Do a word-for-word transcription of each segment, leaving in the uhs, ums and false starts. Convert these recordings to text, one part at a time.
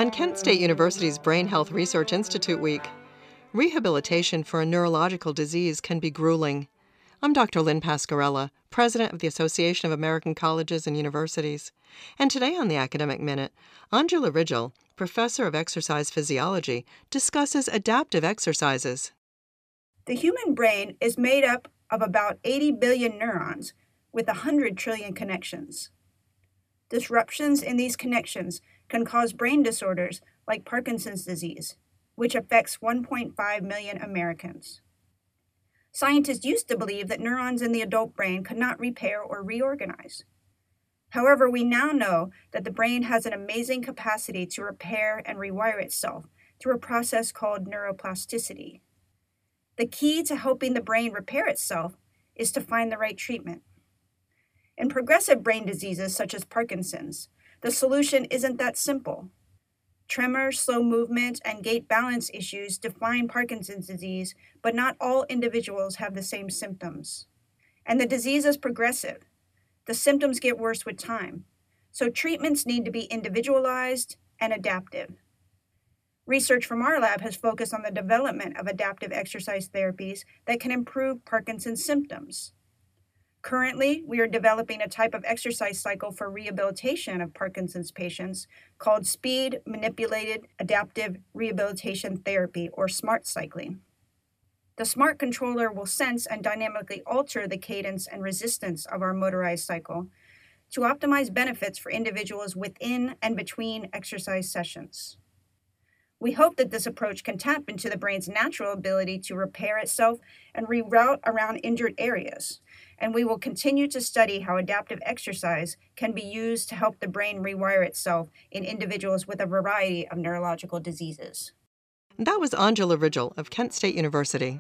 On Kent State University's Brain Health Research Institute Week, rehabilitation for a neurological disease can be grueling. I'm Doctor Lynn Pasquarella, president of the Association of American Colleges and Universities. And today on the Academic Minute, Angela Ridgel, professor of exercise physiology, discusses adaptive exercises. The human brain is made up of about eighty billion neurons with one hundred trillion connections. Disruptions in these connections can cause brain disorders like Parkinson's disease, which affects one point five million Americans. Scientists used to believe that neurons in the adult brain could not repair or reorganize. However, we now know that the brain has an amazing capacity to repair and rewire itself through a process called neuroplasticity. The key to helping the brain repair itself is to find the right treatment. In progressive brain diseases such as Parkinson's, the solution isn't that simple. Tremor, slow movement, and gait balance issues define Parkinson's disease, but not all individuals have the same symptoms. And the disease is progressive. The symptoms get worse with time, so treatments need to be individualized and adaptive. Research from our lab has focused on the development of adaptive exercise therapies that can improve Parkinson's symptoms. Currently, we are developing a type of exercise cycle for rehabilitation of Parkinson's patients called Speed Manipulated Adaptive Rehabilitation Therapy, or SMART cycling. The SMART controller will sense and dynamically alter the cadence and resistance of our motorized cycle to optimize benefits for individuals within and between exercise sessions. We hope that this approach can tap into the brain's natural ability to repair itself and reroute around injured areas, and we will continue to study how adaptive exercise can be used to help the brain rewire itself in individuals with a variety of neurological diseases. That was Angela Ridgel of Kent State University.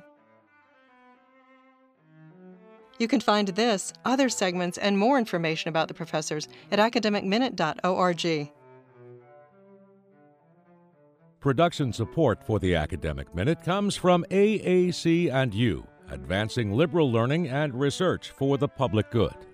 You can find this, other segments, and more information about the professors at academic minute dot org. Production support for the Academic Minute comes from A A C and U, advancing liberal learning and research for the public good.